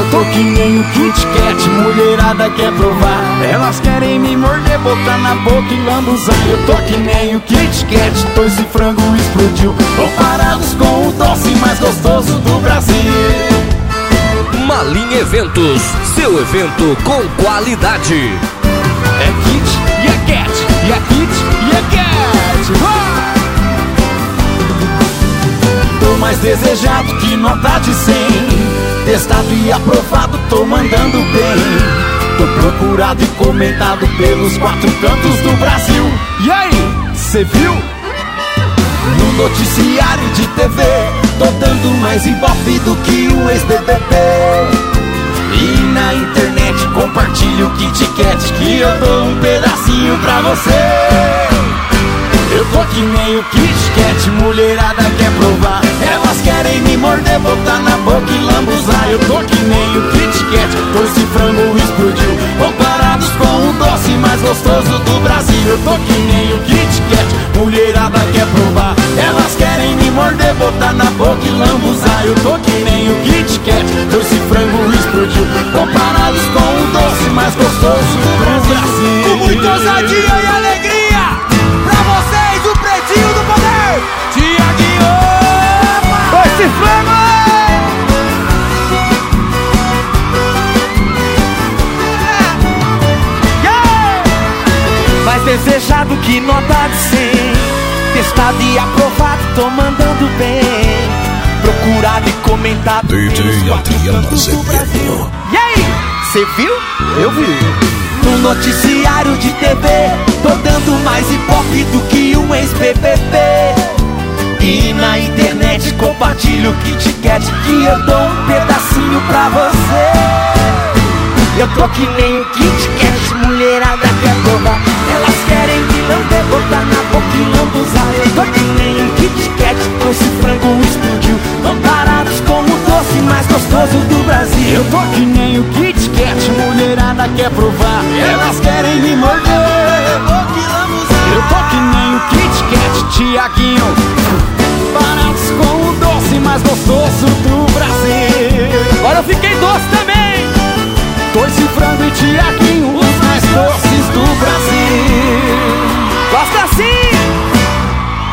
tô que nem o Kit Kat, mulherada quer provar. Elas querem me morder, botar na boca e lambuzar. Eu tô que nem o Kit Kat, tô esse frango explodiu, comparados com o doce mais gostoso do Brasil. Malim Eventos, seu evento com qualidade. É Kit e é Kat, e é Kit e é Kat. Tô mais desejado que nota de 100, testado e aprovado, tô mandando bem. Tô procurado e comentado pelos 4 cantos do Brasil. E aí, cê viu? No noticiário de TV, tô dando mais ibope do que o ex-BBB. E na internet compartilho o Kit Kat, que eu dou um pedacinho pra você. Eu tô que nem o Kit Kat, mulherada quer provar. Elas querem me morder, botar na boca e lambuzar. Eu tô que nem o Kit Kat, tô esse frango explodiu, comparados com o doce mais gostoso do Brasil. Eu tô que nem o Kit Kat, mulherada quer provar. Elas querem me morder, botar na boca e lambuzar. Eu tô que nem o Kit Kat, tô esse frango explodiu, comparados com o doce mais gostoso do Brasil. Com muita ousadia e alegria, pra vocês o Pretinho do Poder, Tiaguinho. Esse frango! Mais desejado que nota de 100, testado e aprovado, tô mandando bem. Procurado e comentado DJ Adriano Azevedo. E aí, cê viu? Eu vi. No noticiário de TV, tô dando mais ibope do que um ex-BBB. E na internet compartilho o Kit Kat, que eu dou um pedacinho pra você. Eu tô que nem o Kit Kat, mulherada quer provar. Elas querem me lamber, botar na boca e lambuzar. Eu tô que nem o Kit Kat, esse frango explodiu, comparados com o doce mais gostoso do Brasil. Eu tô que nem o Kit Kat, mulherada quer provar. Elas querem me morder, eu tô que nem o Kit Kat, Tiaguinho, comparados com o doce mais gostoso do Brasil.